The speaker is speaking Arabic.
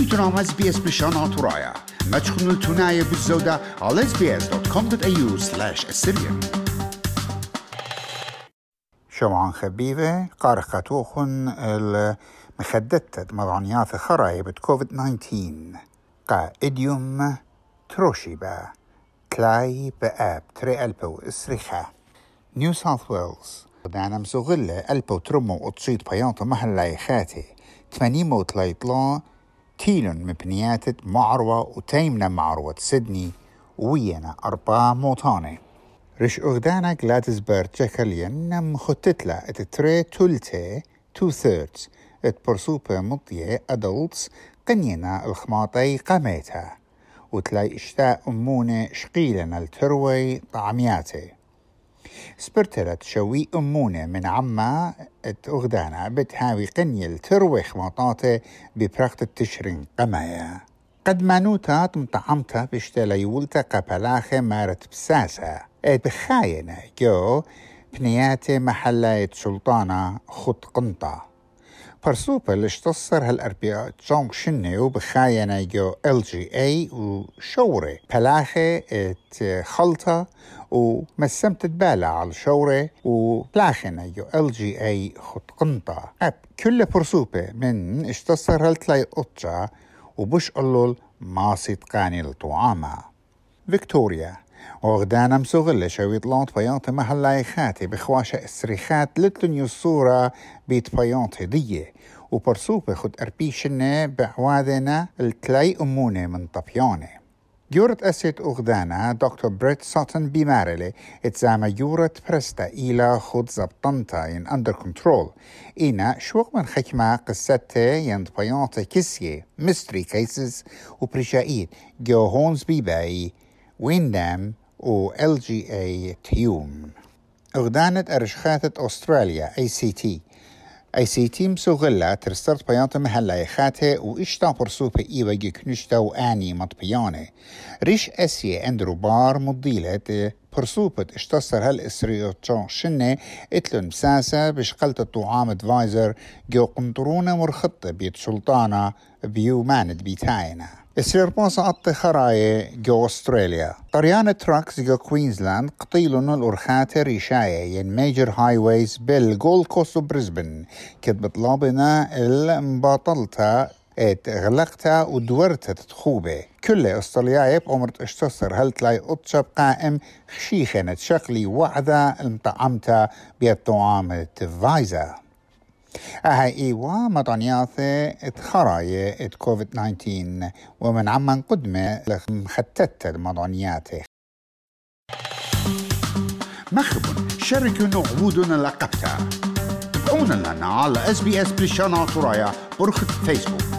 إيتنا SBS بلشان طرايا ما تشخنوا التناية بالزودة على sbs.com.au/Assyrian. شوعان خبيبة قارقتوخن المخددة مضانيات خرايب كوفيد-19 قا إديوم تروشيبا تلاي بآب تري ألبو إسريخا نيو ساوث ويلز دانا مسوغلة ألبو ترمو وتصيد بيانطة محلاي خاتي 80 موت لايطلا تيلون مبنياتت معروة وتيمنا معروة سيدني وينا 4 موتاني رش أغدانا جلادسبرغ جاكاليان مخطتلا اتتري تلتي 2/3 اتبرسوبة مضية أدلتس قنينا الخماطي قميتها وتلاي اشتاء أمونة شقيلنا التروي طعمياتي سبرتلت شوي أمونة من عما اتأغدانا بتهاوي قنية التروي خماطاتي ببرقت التشرين قمايا قد مانوتا مطعمتا بشتلا يولتا قبلاخي مارت بساسا بخاينة جو بنياتي محلاية سلطانة خط قنطة برسوبة لاشتصر هالأربياء جونغ شنيو بخاينة جو LGA وشوري بلاخي خلطة ومسمت تبالة على الشوري وبلاخنة جو LGA خط قنطة كل برسوبة من اشتصر هالتلاي قطجة وبش قلل ماسي تقاني الطعامة فيكتوريا وغدانا مسوغلة شوي طلانت بيانت محلاي خاتي بخواشة السريخات لتنيو الصورة بيت بيانت هدية وبرسوبة خد أربيشنة بعوادنا التلاي أمونة من طبيانة يورت أسيت أغدانا دكتور بريت ساتن بمارلي اتزامة يورت برستا إلى خد زبطنتا ين أندر كنترول إينا شوق من خكمة قصته يند بيانت كسية ميستري كيسز وبرشائيد جو هونز بيباي ويندام و LGA تيوم أغدانت أرشخاتة أستراليا ACT مسوغلة ترسترت بيانت محلاي خاتة وإشتا برسوبة إيوة كنشتا وآني مطبيانة ريش أسيا أندرو بار مضيلة برسوبة اشتصر هالإسريوتشون شنة اتلن مساسة بشقلة الطعام ادفايزر جو قنطرونة مرخطة بيت سلطانة بيوماند بيتاينا السير باصة أطي خراية جو أستراليا قريانة تراكس جو كوينزلاند قطيلون الأرخات ريشاية ين ميجر هايويز بالجولد كوست وبريسبن كد بطلابنا المباطلتا غلقتها ودورتها تتخوبة كل أستراليايب عمرت اشتصر هل تلاي أطشب قائم خشيخنة شقلي وعدة المطعمتا بيطعام التفايزة هاي إيوا مطانياثي اتخراية كوفيد-19 ومن عمان قدمة لمختتة مطانياثي مخبون شاركونا عبودنا لقبتها تابعونا لنا على SBS بلشان طرايا برخة فيسبوك.